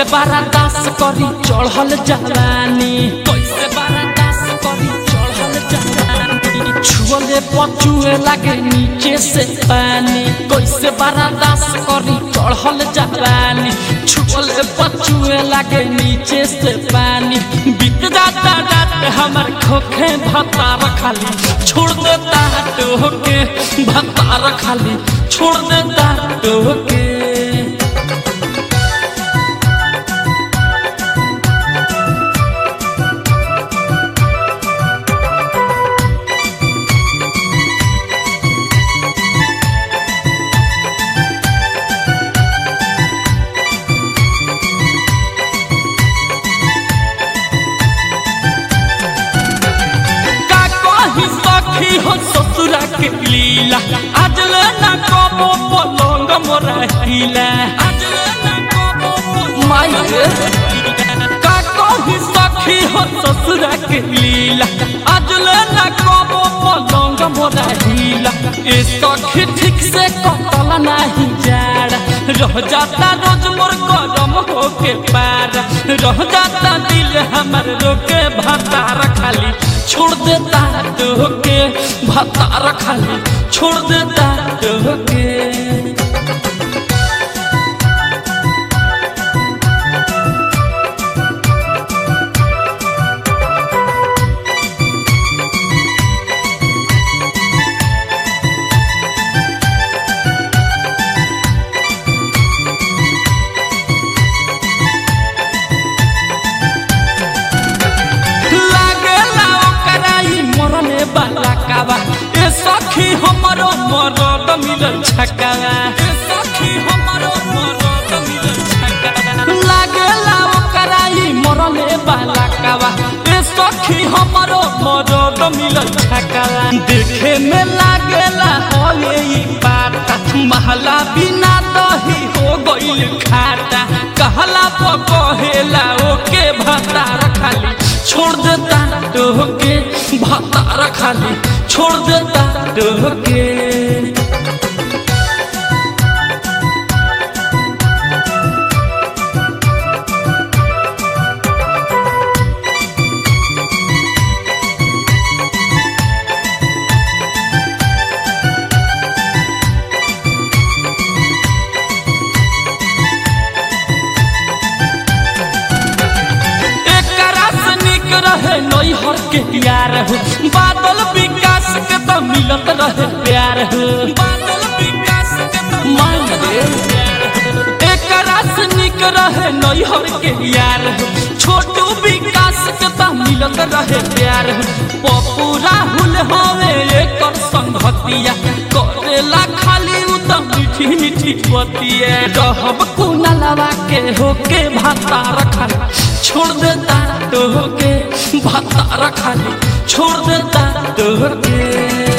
कैसे बर्दाश्त करी चढ़ल जवानी, कैसे बर्दाश्त करी चढ़ल जवानी, छुअले पचुए लगे नीचे से पानी, कैसे बर्दाश्त करी चढ़ल जवानी, छुअले पचुए लगे नीचे से पानी। बीत जाता रात हमार खोखे भतार खाली छोड़ देता टोके, भतार खाली छोड़ देता टोके। हो ससुरा के लीला आज ना कबो पलंग मोरा हिला, आज ना कबो माये का कही सखी हो ससुरा के लीला आज ना कबो पलंग मोरा हिला। ए सखी ठीक से कतल नहीं जाड़ा रह जाता रोज मोर गरम होके पारा, रह जाता दिल हमर रोके भतार खाली छोड़ देता टोके, भतार खाली छोड़ देता टोके। ए सखी हमरो मरद मिलल छकावा, ए सखी हमरो मरद मिलल छकावा, लागेला ओकरा ई मरले बाला कावा, ए सखी हमरो मरद मिलल छकावा। देखे में लागेला होले ई पाता महला बिना दही हो गइल खाटा, कहला प कहेला ओके भतार खाली छोड़ देता टोके, भतार खाली छोड़ देता टोके। नैहर के प्यार हो बादल विकास के तो मिलत रहे प्यार हो, बादल विकास के तो मान एकरा से निक रहे नैहर के यार हो, छोटू विकास के तो मिलत रहे प्यार हो। पप्पू राहुल हवे एकर संगतिया करेला खाली उ तो मीठी मीठी बतिया, रहब कुनालवा के होके भतार खाली छोड़ देता टोके, भतार खाली छोड़ देता टोके।